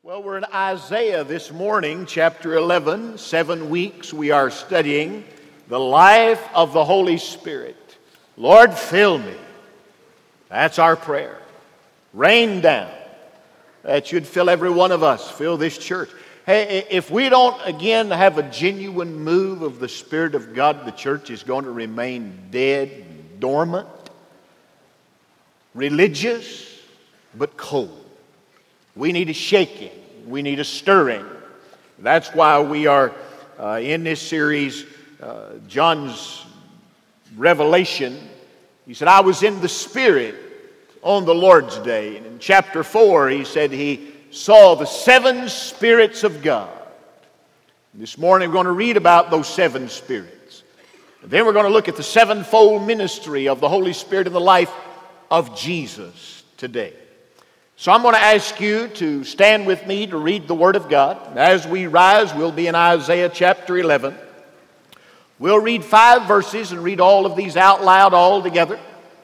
Well, we're in Isaiah this morning, chapter 11. 7 weeks we are studying the life of the Holy Spirit. Lord, fill me. That's our prayer. Rain down. That should fill every one of us, fill this church. Hey, if we don't again have a genuine move of the Spirit of God, the church is going to remain dead, dormant, religious, but cold. We need a shaking. We need a stirring. That's why we are in this series, John's Revelation. He said, I was in the Spirit on the Lord's day. And in chapter 4, he said he saw the 7 spirits of God. This morning we're going to read about those 7 spirits. And then we're going to look at the 7-fold ministry of the Holy Spirit in the life of Jesus today. So I'm going to ask you to stand with me to read the Word of God. As we rise, we'll be in Isaiah chapter 11. We'll read 5 verses and read all of these out loud all together.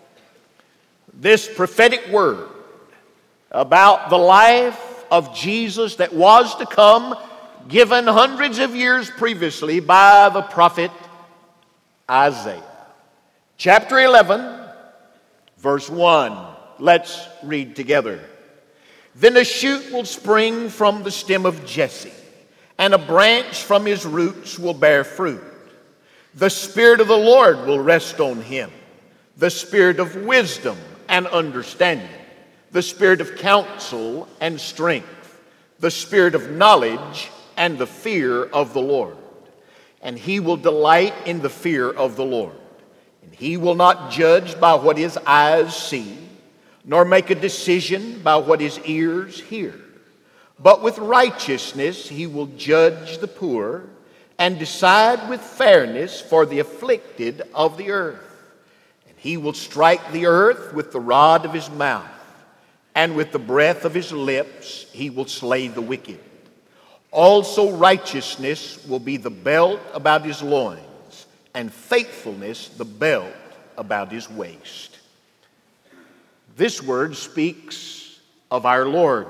This prophetic word about the life of Jesus that was to come, given hundreds of years previously by the prophet Isaiah. Chapter 11, verse 1. Let's read together. Then a shoot will spring from the stem of Jesse, and a branch from his roots will bear fruit. The Spirit of the Lord will rest on him, the Spirit of wisdom and understanding, the Spirit of counsel and strength, the Spirit of knowledge and the fear of the Lord. And he will delight in the fear of the Lord. And he will not judge by what his eyes see, nor make a decision by what his ears hear. But with righteousness he will judge the poor and decide with fairness for the afflicted of the earth. And he will strike the earth with the rod of his mouth, and with the breath of his lips he will slay the wicked. Also righteousness will be the belt about his loins, and faithfulness the belt about his waist. This word speaks of our Lord.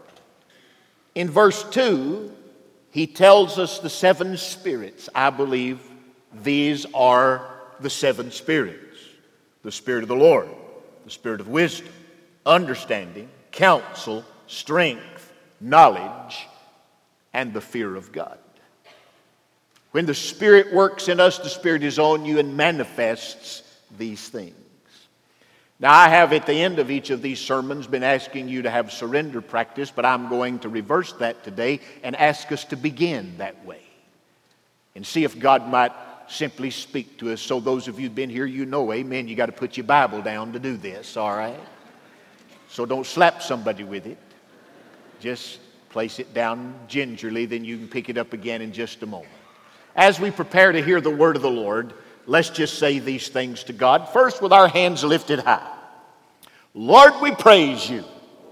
In verse 2, he tells us the 7 spirits. I believe these are the 7 spirits. The Spirit of the Lord, the Spirit of wisdom, understanding, counsel, strength, knowledge, and the fear of God. When the Spirit works in us, the Spirit is on you and manifests these things. Now, I have at the end of each of these sermons been asking you to have surrender practice, but I'm going to reverse that today and ask us to begin that way and see if God might simply speak to us. So those of you who've been here, you know, amen, you got to put your Bible down to do this, all right? So don't slap somebody with it. Just place it down gingerly, then you can pick it up again in just a moment. As we prepare to hear the word of the Lord, let's just say these things to God. First, with our hands lifted high. Lord, we praise you.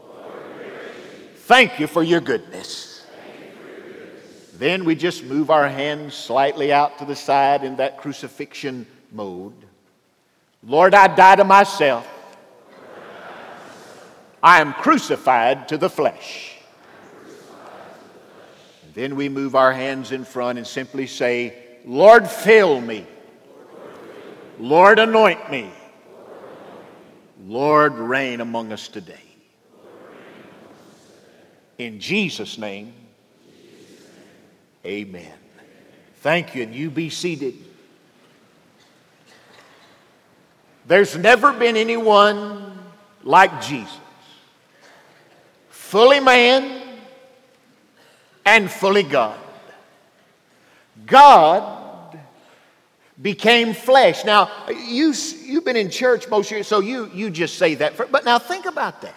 Thank you for your goodness. Then we just move our hands slightly out to the side in that crucifixion mode. Lord, I die to myself. I am crucified to the flesh. Then we move our hands in front and simply say, Lord, fill me. Lord, anoint me. Lord, reign among us today. In Jesus' name, amen. Thank you, and you be seated. There's never been anyone like Jesus. Fully man and fully God. God became flesh. Now, you've been in church most years, so you just say that. But now think about that.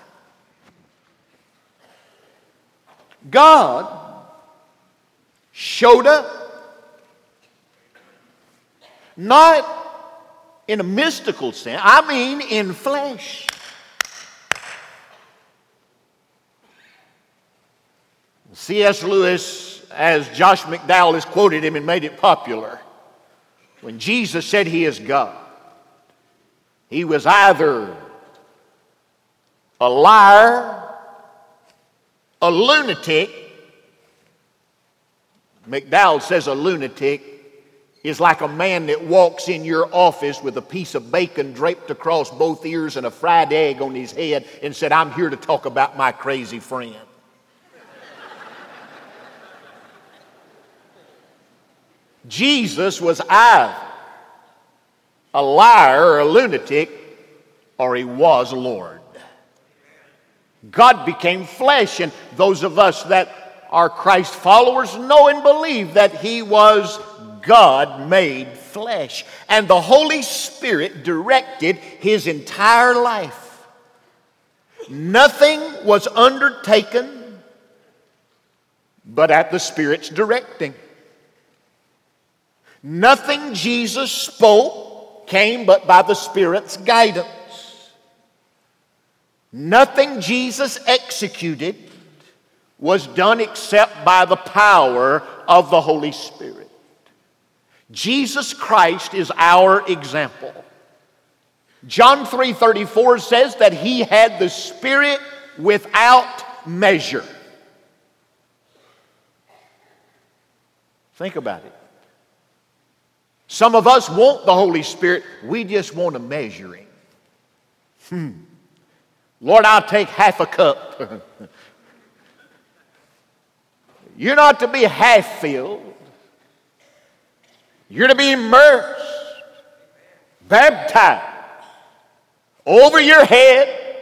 God showed up, not in a mystical sense, I mean in flesh. C.S. Lewis, as Josh McDowell has quoted him and made it popular, when Jesus said he is God, he was either a liar, A lunatic, McDowell says a lunatic is like a man that walks in your office with a piece of bacon draped across both ears and a fried egg on his head and said, "I'm here to talk about my crazy friend." Jesus was either a liar or a lunatic, or he was Lord. God became flesh, and those of us that are Christ followers know and believe that he was God made flesh. And the Holy Spirit directed his entire life. Nothing was undertaken but at the Spirit's directing. Nothing Jesus spoke came but by the Spirit's guidance. Nothing Jesus executed was done except by the power of the Holy Spirit. Jesus Christ is our example. John 3:34 says that he had the Spirit without measure. Think about it. Some of us want the Holy Spirit, we just want to measure him. Lord, I'll take half a cup. You're not to be half filled. You're to be immersed, baptized, over your head,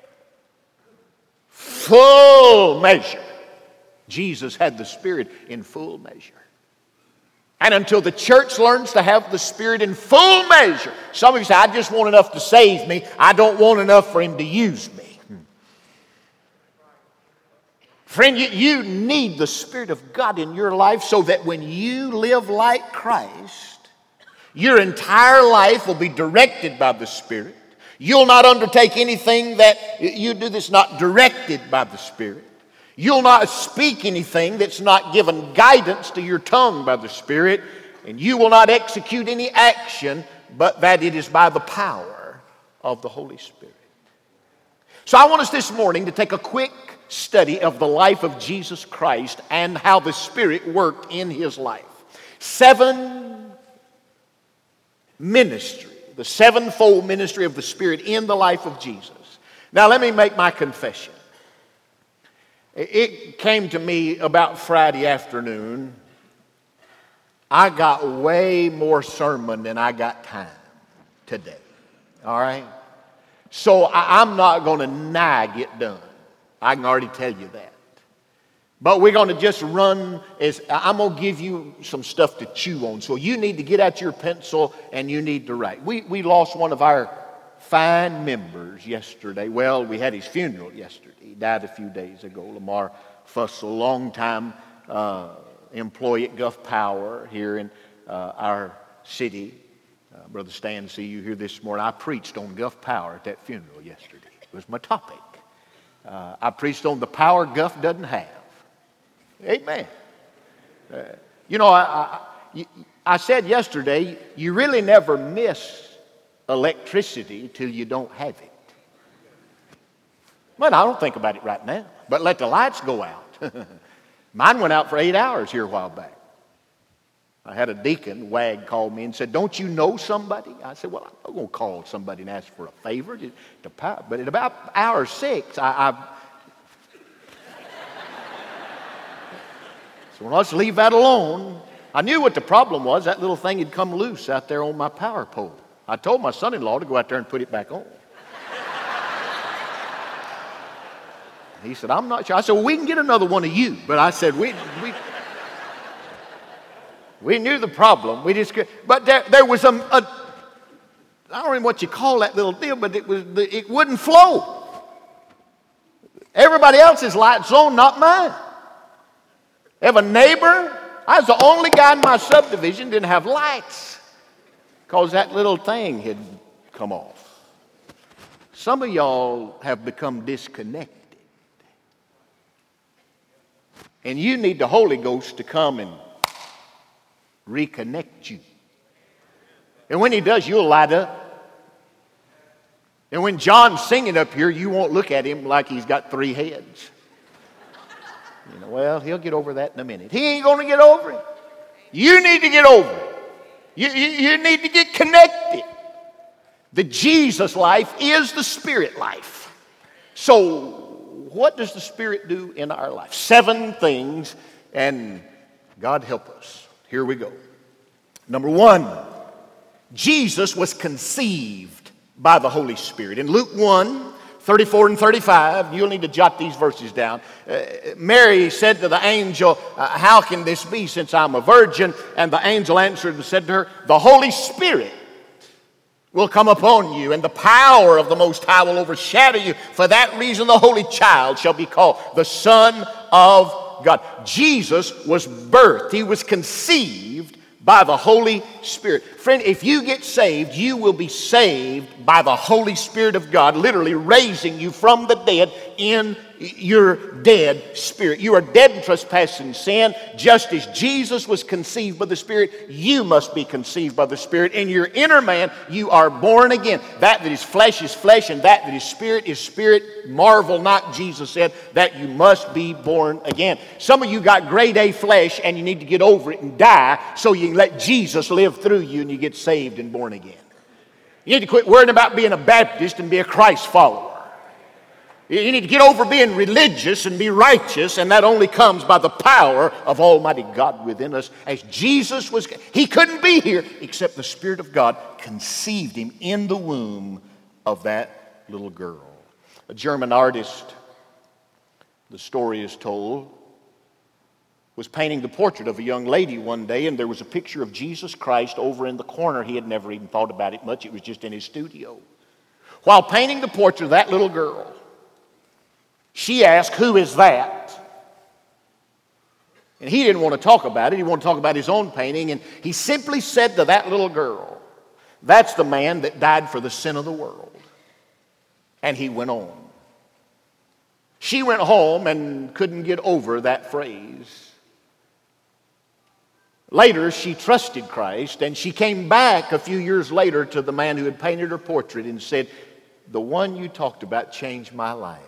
full measure. Jesus had the Spirit in full measure. And until the church learns to have the Spirit in full measure, some of you say, "I just want enough to save me. I don't want enough for him to use me." Friend, you need the Spirit of God in your life so that when you live like Christ, your entire life will be directed by the Spirit. You'll not undertake anything that you do that's not directed by the Spirit. You'll not speak anything that's not given guidance to your tongue by the Spirit. And you will not execute any action but that it is by the power of the Holy Spirit. So I want us this morning to take a quick study of the life of Jesus Christ and how the Spirit worked in his life. 7 ministry, the sevenfold ministry of the Spirit in the life of Jesus. Now let me make my confession. It came to me about Friday afternoon. I got way more sermon than I got time today. All right? So I'm not going to nag it done. I can already tell you that. But we're going to just run I'm going to give you some stuff to chew on. So you need to get out your pencil and you need to write. We lost one of our fine members yesterday. Well, we had his funeral yesterday. He died a few days ago. Lamar Fussell, longtime employee at Gulf Power here in our city. Brother Stan, see you here this morning. I preached on Gulf Power at that funeral yesterday. It was my topic. I preached on the power Gulf doesn't have. Amen. I said yesterday, you really never miss electricity till you don't have it. Well, I don't think about it right now, but let the lights go out. Mine went out for 8 hours here a while back. I had a deacon, Wag, called me and said, "Don't you know somebody?" I said, "Well, I'm not going to call somebody and ask for a favor." But at about hour 6, so let's leave that alone. I knew what the problem was. That little thing had come loose out there on my power pole. I told my son-in-law to go out there and put it back on. He said, "I'm not sure." I said, "Well, we can get another one of you." But I said, we knew the problem. We just could. But there was I don't know what you call that little deal, but it wouldn't flow. Everybody else's light's on, not mine. I have a neighbor. I was the only guy in my subdivision didn't have lights because that little thing had come off. Some of y'all have become disconnected. And you need the Holy Ghost to come and reconnect you. And when he does, you'll light up. And when John's singing up here, you won't look at him like he's got 3 heads. Well, he'll get over that in a minute. He ain't going to get over it. You need to get over it. You need to get connected. The Jesus life is the Spirit life. So, what does the Spirit do in our life? 7 things, and God help us. Here we go. Number 1, Jesus was conceived by the Holy Spirit. In Luke 1:34 and 35, you'll need to jot these verses down. Mary said to the angel, how can this be since I'm a virgin? And the angel answered and said to her, the Holy Spirit will come upon you, and the power of the Most High will overshadow you. For that reason, the Holy Child shall be called the Son of God. Jesus was birthed. He was conceived by the Holy Spirit. Friend, if you get saved, you will be saved by the Holy Spirit of God, literally raising you from the dead in your dead spirit. You are dead in trespass and sin. Just as Jesus was conceived by the Spirit, you must be conceived by the Spirit. In your inner man, you are born again. That is flesh, and that is spirit. Marvel not, Jesus said, that you must be born again. Some of you got grade A flesh, and you need to get over it and die so you can let Jesus live through you and you get saved and born again. You need to quit worrying about being a Baptist and be a Christ follower. You need to get over being religious and be righteous, and that only comes by the power of Almighty God within us. As Jesus was, he couldn't be here except the Spirit of God conceived him in the womb of that little girl. A German artist, the story is told, was painting the portrait of a young lady one day, and there was a picture of Jesus Christ over in the corner. He had never even thought about it much. It was just in his studio. While painting the portrait of that little girl, she asked, who is that? And he didn't want to talk about it. He wanted to talk about his own painting. And he simply said to that little girl, that's the man that died for the sin of the world. And he went on. She went home and couldn't get over that phrase. Later, she trusted Christ, and she came back a few years later to the man who had painted her portrait and said, the one you talked about changed my life.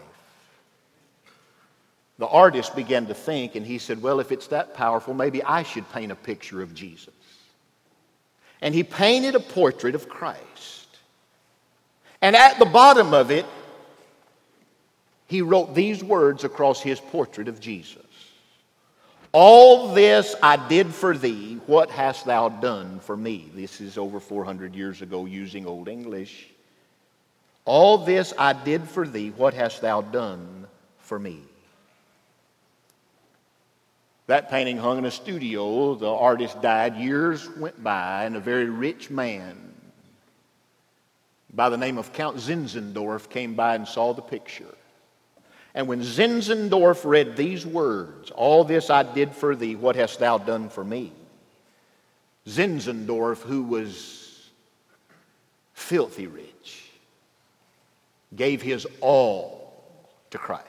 The artist began to think, and he said, well, if it's that powerful, maybe I should paint a picture of Jesus. And he painted a portrait of Christ. And at the bottom of it, he wrote these words across his portrait of Jesus. All this I did for thee, what hast thou done for me? This is over 400 years ago using Old English. All this I did for thee, what hast thou done for me? That painting hung in a studio. The artist died. Years went by, and a very rich man by the name of Count Zinzendorf came by and saw the picture. And when Zinzendorf read these words, all this I did for thee, what hast thou done for me? Zinzendorf, who was filthy rich, gave his all to Christ.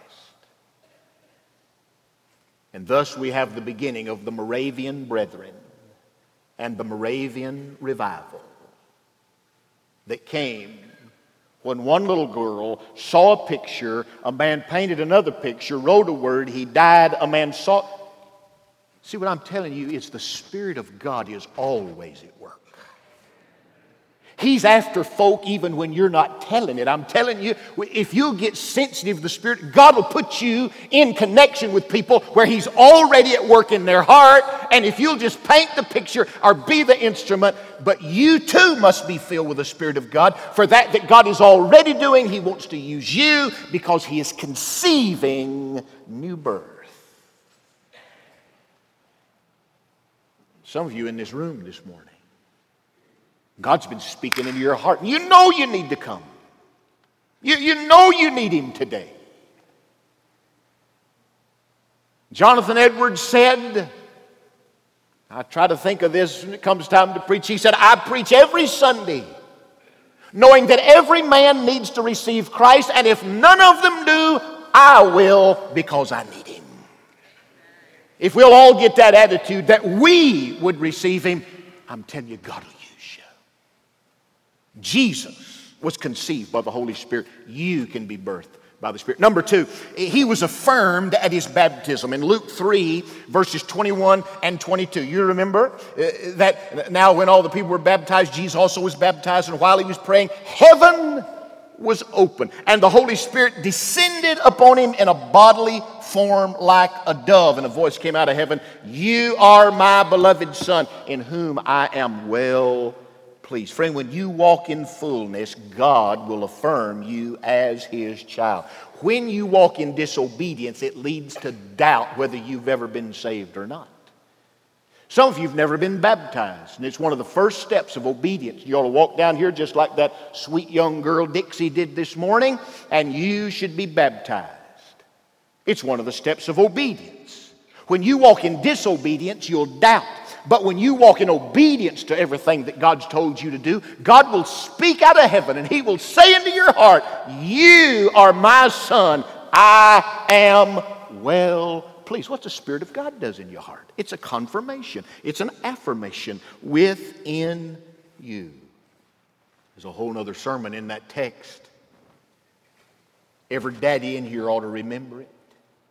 And thus we have the beginning of the Moravian Brethren and the Moravian revival that came when one little girl saw a picture, a man painted another picture, wrote a word, he died, a man saw. See, what I'm telling you is the Spirit of God is always at work. He's after folk even when you're not telling it. I'm telling you, if you get sensitive to the Spirit, God will put you in connection with people where He's already at work in their heart. And if you'll just paint the picture or be the instrument, but you too must be filled with the Spirit of God. For that God is already doing, He wants to use you because He is conceiving new birth. Some of you in this room this morning, God's been speaking into your heart. You know you need to come. You know you need Him today. Jonathan Edwards said, I try to think of this when it comes time to preach. He said, I preach every Sunday knowing that every man needs to receive Christ, and if none of them do, I will because I need Him. If we'll all get that attitude that we would receive Him, I'm telling you, God will use you. Jesus was conceived by the Holy Spirit. You can be birthed by the Spirit. Number two, he was affirmed at his baptism. In Luke 3, verses 21 and 22. You remember that now when all the people were baptized, Jesus also was baptized, and while he was praying, heaven was open, and the Holy Spirit descended upon him in a bodily form like a dove, and a voice came out of heaven, "You are my beloved Son, in whom I am well pleased." Friend, when you walk in fullness, God will affirm you as His child. When you walk in disobedience, it leads to doubt whether you've ever been saved or not. Some of you have never been baptized, and it's one of the first steps of obedience. You ought to walk down here just like that sweet young girl Dixie did this morning, and you should be baptized. It's one of the steps of obedience. When you walk in disobedience, you'll doubt. But when you walk in obedience to everything that God's told you to do, God will speak out of heaven, and He will say into your heart, "You are my Son, I am well pleased." What the Spirit of God does in your heart. It's a confirmation. It's an affirmation within you. There's a whole other sermon in that text. Every daddy in here ought to remember it.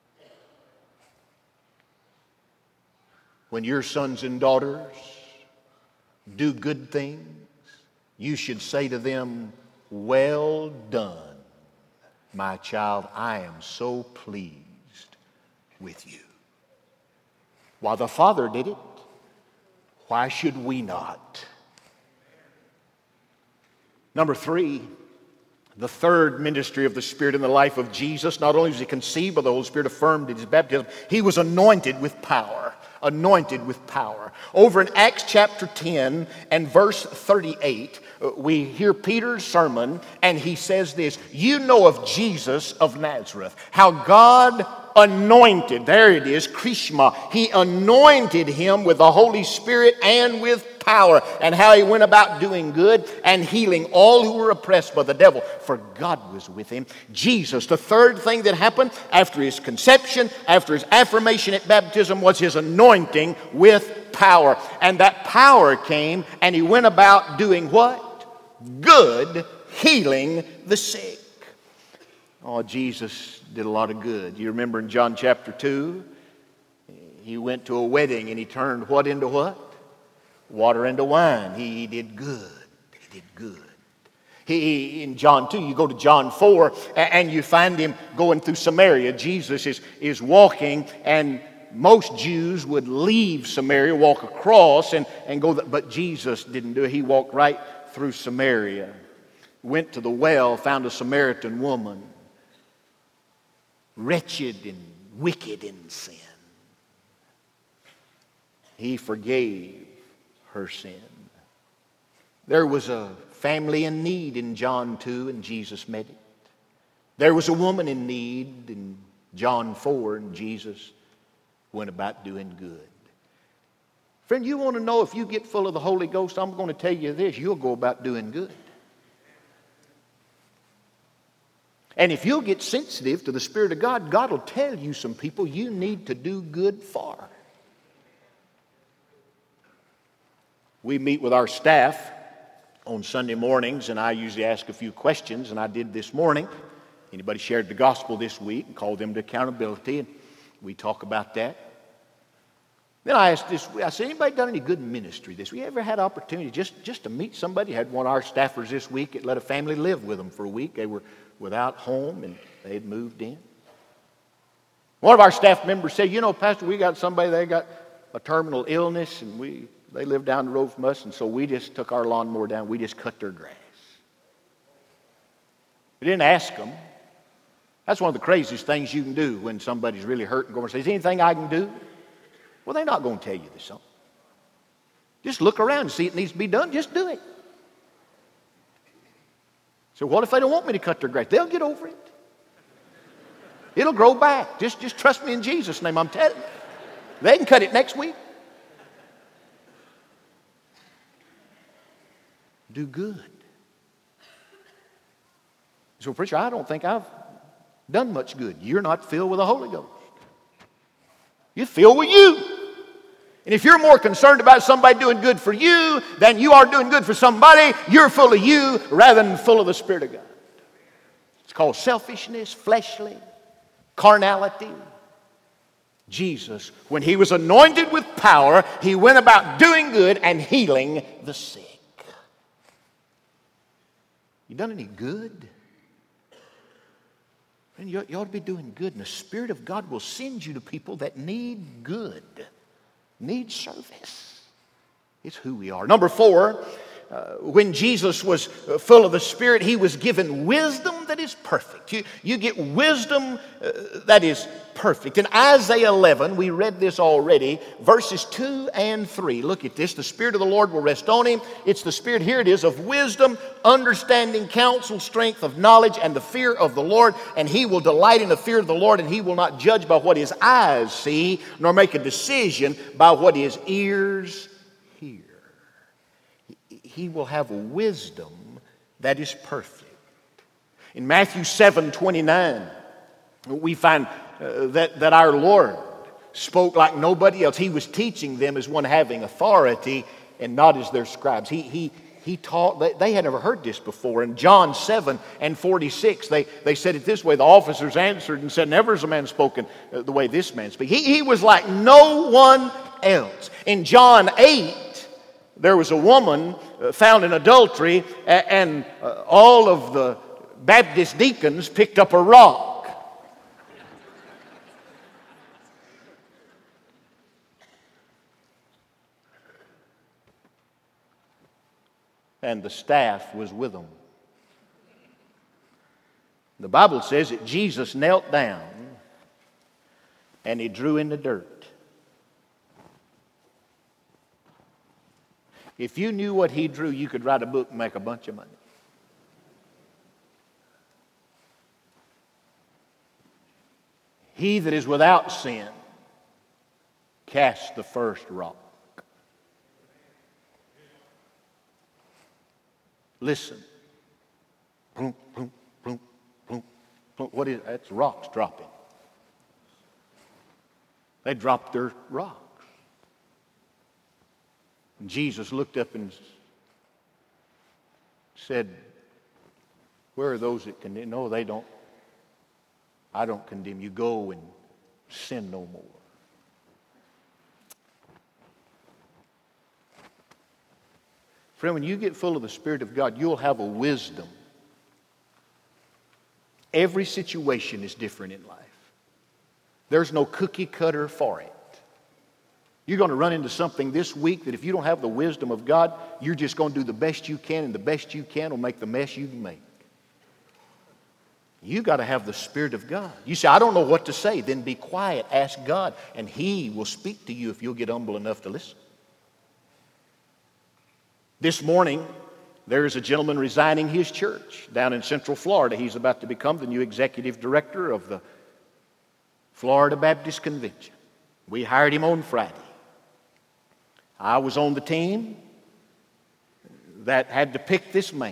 When your sons and daughters do good things, you should say to them, "Well done, my child. I am so pleased with you." While the Father did it, why should we not? Number three, the third ministry of the Spirit in the life of Jesus. Not only was He conceived by the Holy Spirit, affirmed in His baptism, He was anointed with power. Anointed with power. Over in Acts chapter 10 and verse 38, we hear Peter's sermon, and he says this, "You know of Jesus of Nazareth, how God anointed," there it is, Krishma, He anointed Him with the Holy Spirit and with power, and how He went about doing good and healing all who were oppressed by the devil, for God was with Him. Jesus, the third thing that happened after His conception, after His affirmation at baptism, was His anointing with power. And that power came, and He went about doing what? Good, healing the sick. Oh, Jesus did a lot of good. You remember in John chapter 2, He went to a wedding, and He turned what into what? Water into wine. He did good. He did good. In John 2, you go to John 4, and you find Him going through Samaria. Jesus is walking, and most Jews would leave Samaria, walk across, and go. But Jesus didn't do it. He walked right through Samaria. Went to the well, found a Samaritan woman, wretched and wicked in sin. He forgave her sin. There was a family in need in John 2, and Jesus met it. There was a woman in need in John 4, and Jesus went about doing good. Friend, you want to know if you get full of the Holy Ghost, I'm going to tell you this, you'll go about doing good. And if you'll get sensitive to the Spirit of God, God will tell you some people you need to do good for. We meet with our staff on Sunday mornings, and I usually ask a few questions, and I did this morning. Anybody shared the gospel this week and called them to accountability, and we talk about that. Then I asked this, I said, anybody done any good ministry this week? You ever had opportunity just to meet somebody? Had one of our staffers this week that let a family live with them for a week. They were without home, and they had moved in. One of our staff members said, you know, Pastor, we got somebody, they got a terminal illness, and they live down the road from us, and so we just took our lawnmower down. We just cut their grass. We didn't ask them. That's one of the craziest things you can do when somebody's really hurt and go and say, is there anything I can do? Well, they're not going to tell you this something. Just look around and see it needs to be done. Just do it. So what if they don't want me to cut their grass? They'll get over it. It'll grow back. Just trust me in Jesus' name. I'm telling you. They can cut it next week. Do good. So, preacher, I don't think I've done much good. You're not filled with the Holy Ghost. You're filled with you. And if you're more concerned about somebody doing good for you than you are doing good for somebody, you're full of you rather than full of the Spirit of God. It's called selfishness, fleshly, carnality. Jesus, when he was anointed with power, he went about doing good and healing the sick. You done any good? And you ought to be doing good, and the Spirit of God will send you to people that need good, need service. It's who we are. Number 4, when Jesus was full of the Spirit, he was given wisdom that is perfect. You get wisdom that is perfect. In Isaiah 11, we read this already, verses 2 and 3. Look at this. The Spirit of the Lord will rest on him. It's the Spirit, here it is, of wisdom, understanding, counsel, strength, of knowledge, and the fear of the Lord. And he will delight in the fear of the Lord, and he will not judge by what his eyes see, nor make a decision by what his ears hear. He will have wisdom that is perfect. In Matthew 7:29, we find that our Lord spoke like nobody else. He was teaching them as one having authority and not as their scribes. He taught, they had never heard this before. In John 7:46, they said it this way. The officers answered and said, never has a man spoken the way this man speaks. He was like no one else. In John 8, there was a woman found in adultery, and all of the Baptist deacons picked up a rock. And the staff was with them. The Bible says that Jesus knelt down and he drew in the dirt. If you knew what he drew, you could write a book and make a bunch of money. He that is without sin cast the first rock. Listen. Boom, boom, boom, boom, boom. What is that's rocks dropping. They dropped their rock. And Jesus looked up and said, where are those that condemn? No, they don't. I don't condemn you. Go and sin no more. Friend, when you get full of the Spirit of God, you'll have a wisdom. Every situation is different in life. There's no cookie cutter for it. You're going to run into something this week that if you don't have the wisdom of God, you're just going to do the best you can, and the best you can will make the mess you can make. You got to have the Spirit of God. You say, I don't know what to say. Then be quiet. Ask God, and He will speak to you if you'll get humble enough to listen. This morning, there is a gentleman resigning his church down in Central Florida. He's about to become the new executive director of the Florida Baptist Convention. We hired him on Friday. I was on the team that had to pick this man.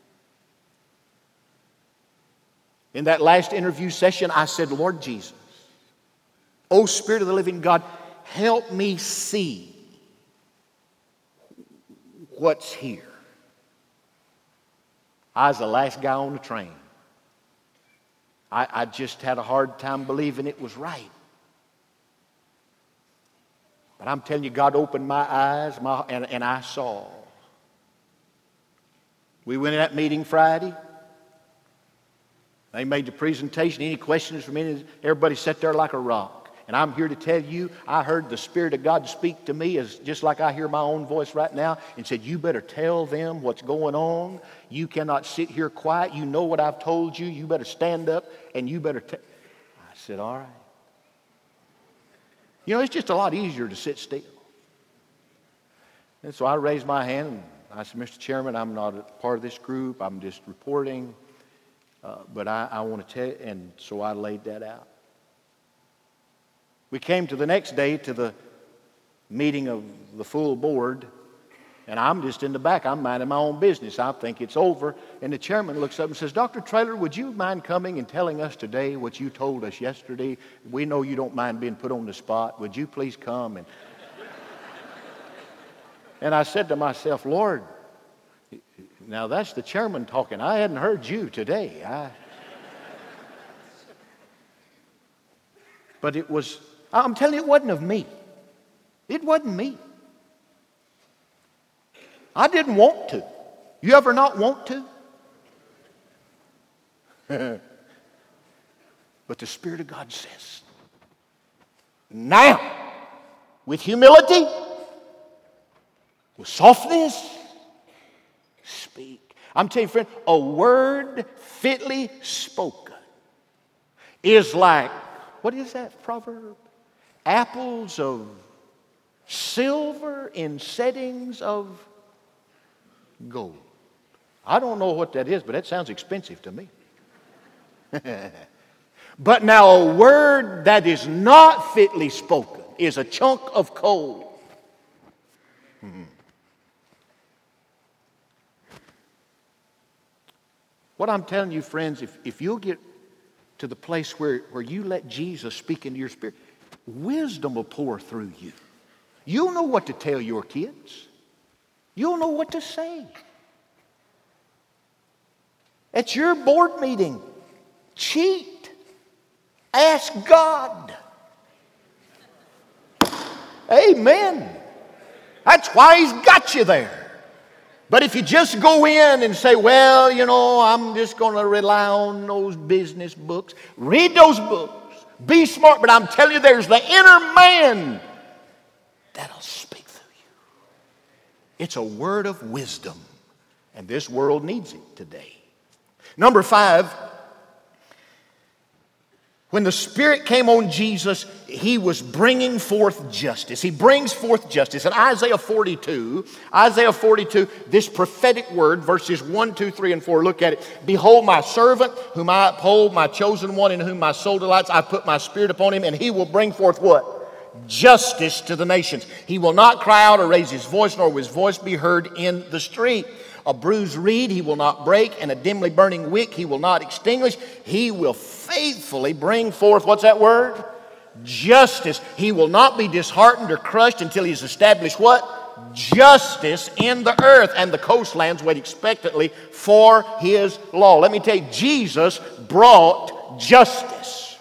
In that last interview session, I said, Lord Jesus, O Spirit of the living God, help me see what's here. I was the last guy on the train. I just had a hard time believing it was right. But I'm telling you, God opened my eyes and I saw. We went to that meeting Friday. They made the presentation. Any questions from any? Everybody sat there like a rock. And I'm here to tell you, I heard the Spirit of God speak to me just like I hear my own voice right now and said, you better tell them what's going on. You cannot sit here quiet. You know what I've told you. You better stand up and you better I said, all right. You know, it's just a lot easier to sit still. And so I raised my hand and I said, Mr. Chairman, I'm not a part of this group. I'm just reporting. But I want to tell you, and so I laid that out. We came to the next day to the meeting of the full board, and I'm just in the back. I'm minding my own business. I think it's over. And the chairman looks up and says, Dr. Traylor, would you mind coming and telling us today what you told us yesterday? We know you don't mind being put on the spot. Would you please come? And I said to myself, Lord, now that's the chairman talking. I hadn't heard you today. But it was, I'm telling you, it wasn't of me. It wasn't me. I didn't want to. You ever not want to? But the Spirit of God says, now, with humility, with softness, speak. I'm telling you, friend, a word fitly spoken is like, what is that proverb? Apples of silver in settings of gold. I don't know what that is, but that sounds expensive to me. But now a word that is not fitly spoken is a chunk of coal. What I'm telling you, friends, if you'll get to the place where you let Jesus speak into your spirit, wisdom will pour through you. You'll know what to tell your kids. You'll know what to say. At your board meeting, cheat. Ask God. Amen. That's why He's got you there. But if you just go in and say, well, you know, I'm just going to rely on those business books. Read those books. Be smart. But I'm telling you, there's the inner man that'll speak through you. It's a word of wisdom. And this world needs it today. Number 5, when the Spirit came on Jesus, He was bringing forth justice. He brings forth justice. In Isaiah 42, this prophetic word, verses 1, 2, 3, and 4, look at it. Behold my servant, whom I uphold, my chosen one, in whom my soul delights. I put my Spirit upon him, and he will bring forth what? Justice to the nations. He will not cry out or raise his voice, nor will his voice be heard in the street. A bruised reed he will not break, and a dimly burning wick he will not extinguish. He will faithfully bring forth, what's that word? Justice. He will not be disheartened or crushed until he's established what? Justice in the earth. And the coastlands wait expectantly for His law. Let me tell you, Jesus brought justice.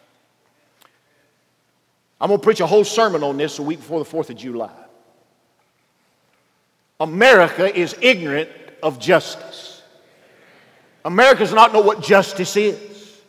I'm going to preach a whole sermon on this a week before the 4th of July. America is ignorant of justice. America does not know what justice is.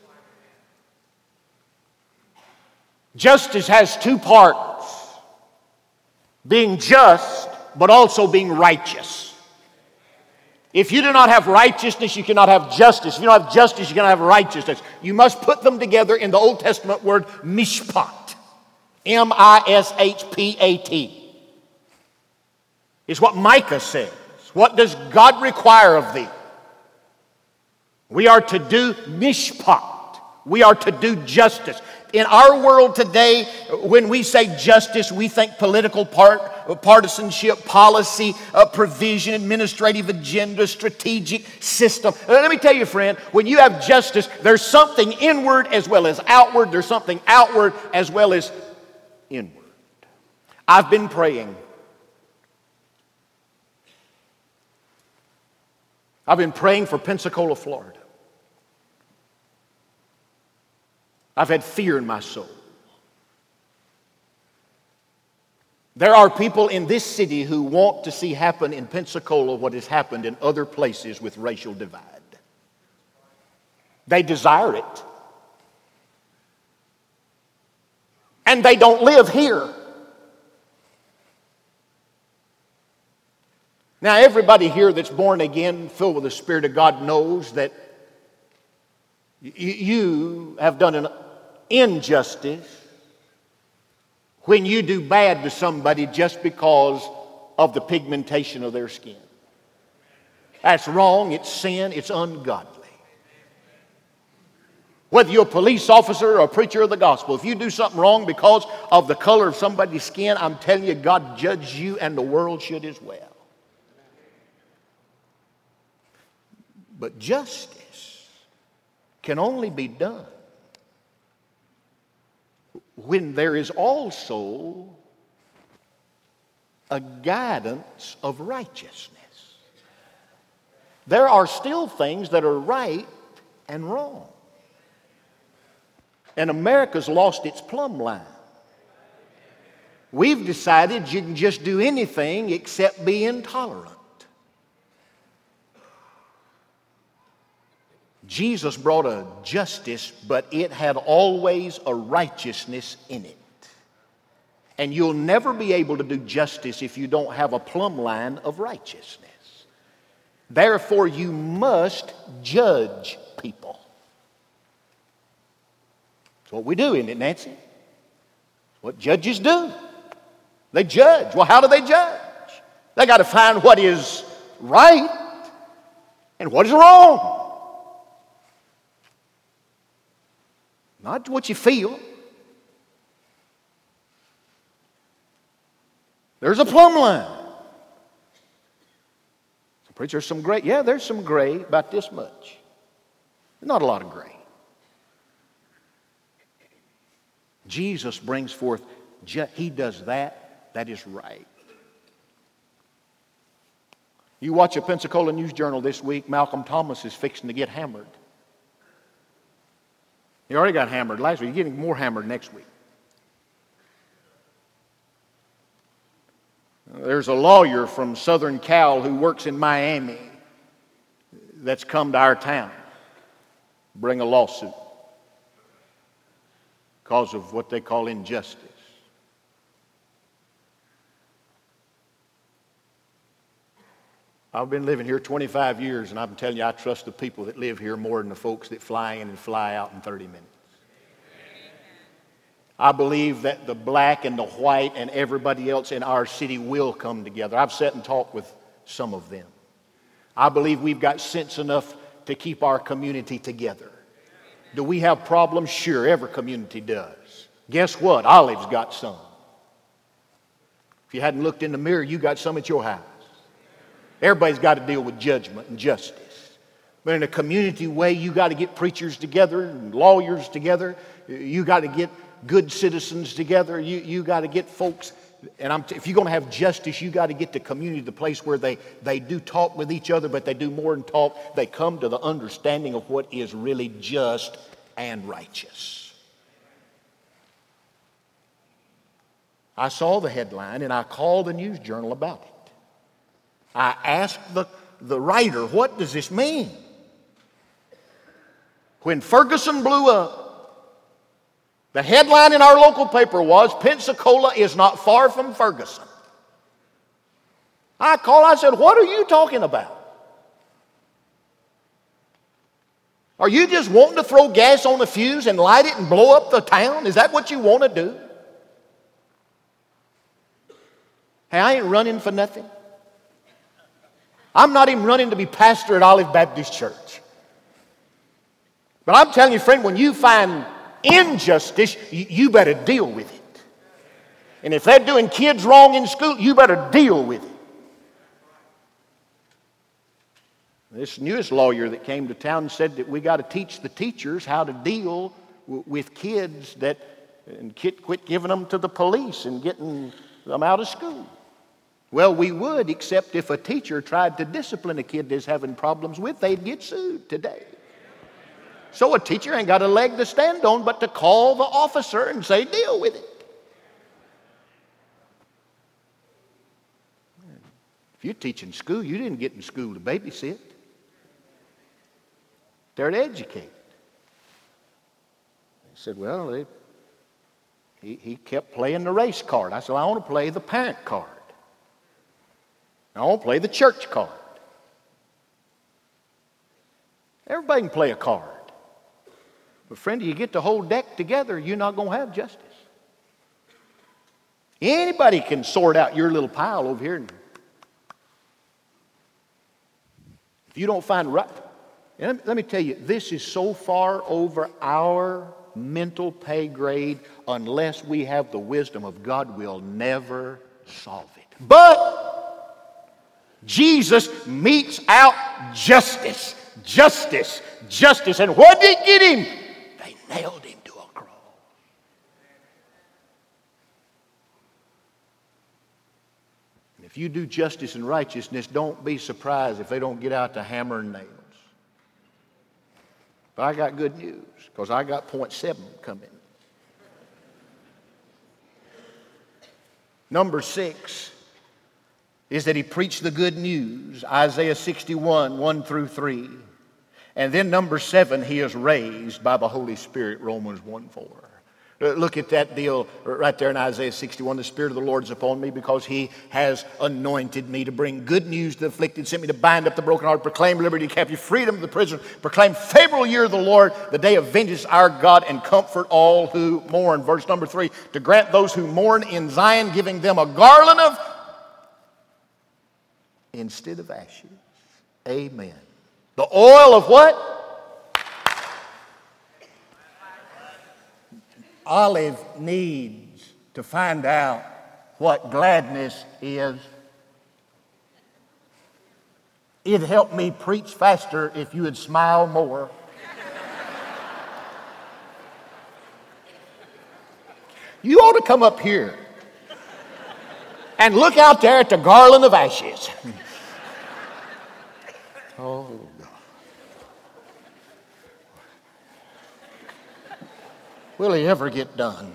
Justice has 2 parts. Being just, but also being righteous. If you do not have righteousness, you cannot have justice. If you don't have justice, you cannot have righteousness. You must put them together in the Old Testament word mishpat. M-I-S-H-P-A-T. It's what Micah says. What does God require of thee? We are to do mishpat. We are to do justice. In our world today, when we say justice, we think political partisanship, policy, provision, administrative agenda, strategic system. Let me tell you, friend, when you have justice, there's something inward as well as outward. There's something outward as well as inward. I've been praying. I've been praying for Pensacola, Florida. I've had fear in my soul. There are people in this city who want to see happen in Pensacola what has happened in other places with racial divide. They desire it. And they don't live here. Now, everybody here that's born again, filled with the Spirit of God, knows that you have done an injustice when you do bad to somebody just because of the pigmentation of their skin. That's wrong, it's sin, it's ungodly. Whether you're a police officer or a preacher of the gospel, if you do something wrong because of the color of somebody's skin, I'm telling you, God judges you and the world should as well. But justice can only be done when there is also a guidance of righteousness. There are still things that are right and wrong. And America's lost its plumb line. We've decided you can just do anything except be intolerant. Jesus brought a justice, but it had always a righteousness in it. And you'll never be able to do justice if you don't have a plumb line of righteousness. Therefore, you must judge people. That's what we do, isn't it, Nancy? What judges do. They judge. Well, how do they judge? They got to find what is right and what is wrong. Not what you feel. There's a plumb line. So, preacher, there's some gray. Yeah, there's some gray, about this much. Not a lot of gray. Jesus brings forth, he does that. That is right. You watch a Pensacola News Journal this week, Malcolm Thomas is fixing to get hammered. He already got hammered last week. He's getting more hammered next week. There's a lawyer from Southern Cal who works in Miami that's come to our town, bring a lawsuit because of what they call injustice. I've been living here 25 years, and I'm telling you, I trust the people that live here more than the folks that fly in and fly out in 30 minutes. I believe that the black and the white and everybody else in our city will come together. I've sat and talked with some of them. I believe we've got sense enough to keep our community together. Do we have problems? Sure, every community does. Guess what? Olive's got some. If you hadn't looked in the mirror, you got some at your house. Everybody's got to deal with judgment and justice. But in a community way, you got to get preachers together and lawyers together. You got to get good citizens together. You got to get folks, and if you're going to have justice, you got to get the community to the place where they do talk with each other, but they do more than talk. They come to the understanding of what is really just and righteous. I saw the headline, and I called the News Journal about it. I asked the writer, what does this mean? When Ferguson blew up, the headline in our local paper was, Pensacola is not far from Ferguson. I called, I said, what are you talking about? Are you just wanting to throw gas on the fuse and light it and blow up the town? Is that what you want to do? Hey, I ain't running for nothing. I'm not even running to be pastor at Olive Baptist Church. But I'm telling you, friend, when you find injustice, you better deal with it. And if they're doing kids wrong in school, you better deal with it. This newest lawyer that came to town said that we got to teach the teachers how to deal with kids and quit giving them to the police and getting them out of school. Well, we would, except if a teacher tried to discipline a kid that's having problems with, they'd get sued today. So a teacher ain't got a leg to stand on but to call the officer and say, deal with it. If you teach in school, you didn't get in school to babysit. They're to educate. He said, well, he kept playing the race card. I said, well, I want to play the parent card. I want to play the church card. Everybody can play a card. But friend, you get the whole deck together, you're not going to have justice. Anybody can sort out your little pile over here. If you don't find right, and let me tell you, this is so far over our mental pay grade, unless we have the wisdom of God, we'll never solve it. But Jesus metes out justice. Justice. Justice. And what did they get him? They nailed him to a cross. And if you do justice and righteousness, don't be surprised if they don't get out the hammer and nails. But I got good news, because I got point 7 coming. Number 6 is that he preached the good news, Isaiah 61, 1 through 3. And then number 7, he is raised by the Holy Spirit, Romans 1, 4. Look at that deal right there in Isaiah 61. The Spirit of the Lord is upon me, because he has anointed me to bring good news to the afflicted, sent me to bind up the brokenhearted, proclaim liberty to captive, freedom to the prisoner, proclaim favorable year of the Lord, the day of vengeance our God, and comfort all who mourn. Verse number 3, to grant those who mourn in Zion, giving them a garland of instead of ashes. Amen. The oil of what? Olive needs to find out what gladness is. It'd help me preach faster if you would smile more. You ought to come up here and look out there at the garland of ashes. Oh, God. Will he ever get done?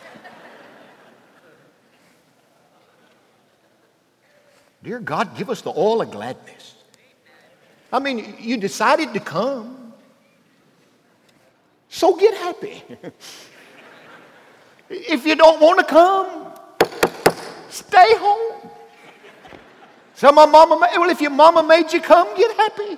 Dear God, give us the oil of gladness. I mean, you decided to come, so get happy. If you don't want to come, stay home. So my mama, well, if your mama made you come, get happy.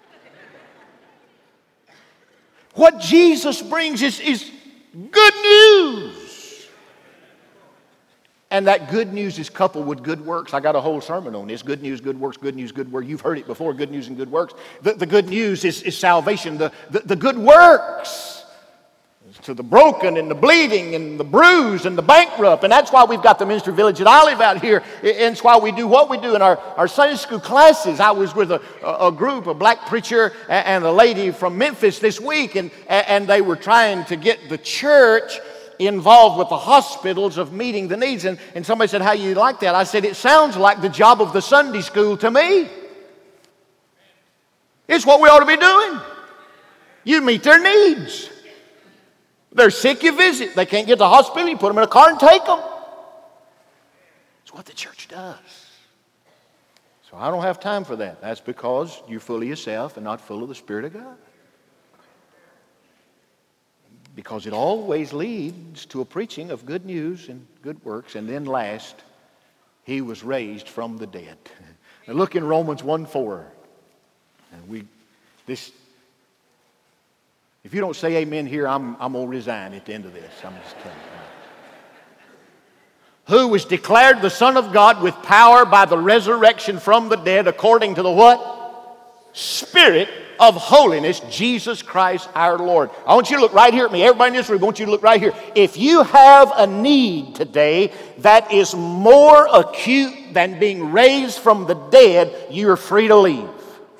What Jesus brings is good news. And that good news is coupled with good works. I got a whole sermon on this. Good news, good works, good news, good works. You've heard it before, good news and good works. The good news is salvation. The good works to the broken and the bleeding and the bruised and the bankrupt. And that's why we've got the Ministry Village at Olive out here. And it's why we do what we do in our Sunday school classes. I was with a group, a black preacher and a lady from Memphis this week, and they were trying to get the church involved with the hospitals of meeting the needs. And somebody said, how you like that? I said, it sounds like the job of the Sunday school to me. It's what we ought to be doing. You meet their needs. They're sick, you visit. They can't get to the hospital, you put them in a car and take them. It's what the church does. So I don't have time for that. That's because you're full of yourself and not full of the Spirit of God. Because it always leads to a preaching of good news and good works. And then last, he was raised from the dead. Now look in Romans 1:4. And if you don't say amen here, I'm going to resign at the end of this. I'm just telling you. Who was declared the Son of God with power by the resurrection from the dead, according to the what? Spirit of holiness, Jesus Christ our Lord. I want you to look right here at me. Everybody in this room, I want you to look right here. If you have a need today that is more acute than being raised from the dead, you are free to leave.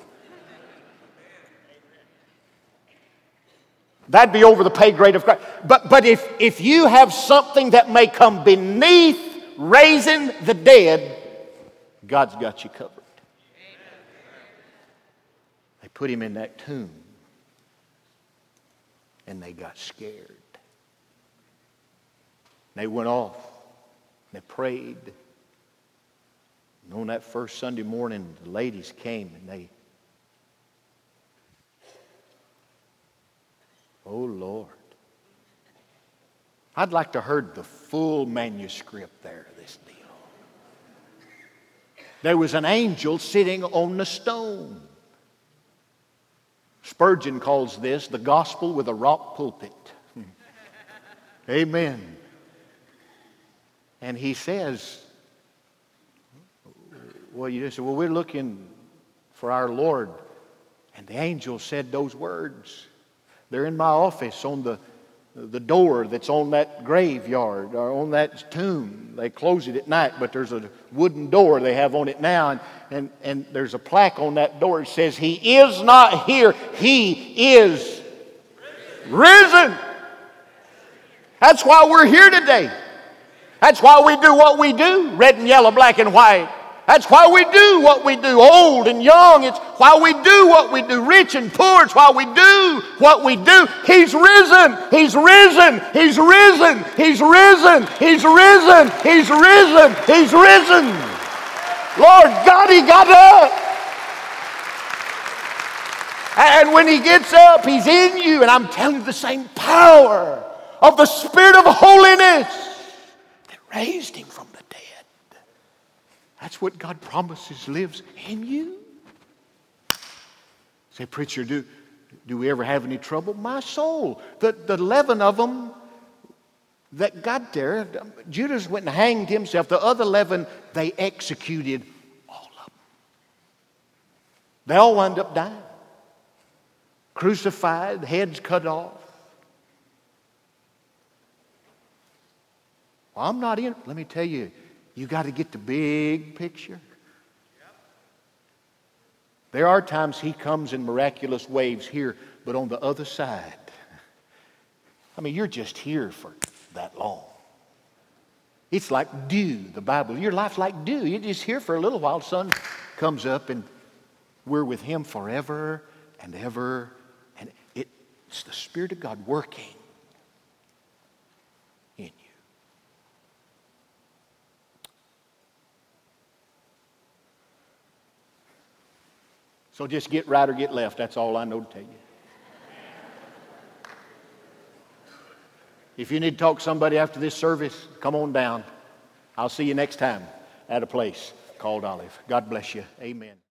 That'd be over the pay grade of Christ. But if you have something that may come beneath raising the dead, God's got you covered. They put him in that tomb, and they got scared. They went off. They prayed. And on that first Sunday morning, the ladies came and they, oh Lord. I'd like to heard the full manuscript there of this deal. There was an angel sitting on the stone. Spurgeon calls this the gospel with a rock pulpit. Amen. And he says, well, you just say, well, we're looking for our Lord. And the angel said those words. They're in my office on the door that's on that graveyard or on that tomb. They close it at night, but there's a wooden door they have on it now. And there's a plaque on that door that says, He is not here. He is risen. That's why we're here today. That's why we do what we do. Red and yellow, black and white. That's why we do what we do, old and young. It's why we do what we do, rich and poor. It's why we do what we do. He's risen. He's risen. He's risen. He's risen. He's risen. He's risen. He's risen. Lord God, He got up. And when He gets up, He's in you. And I'm telling you, the same power of the Spirit of holiness that raised Him from the dead. That's what God promises lives in you. Say, preacher, do we ever have any trouble? My soul. The 11 of them that got there, Judas went and hanged himself. The other 11, they executed all of them. They all wound up dying. Crucified, heads cut off. Well, I'm not in. Let me tell you, you got to get the big picture. There are times He comes in miraculous waves here, but on the other side, I mean, you're just here for that long. It's like dew, the Bible. Your life's like dew. You're just here for a little while. The sun comes up and we're with Him forever and ever. And it's the Spirit of God working in you. So just get right or get left. That's all I know to tell you. If you need to talk to somebody after this service, come on down. I'll see you next time at a place called Olive. God bless you. Amen.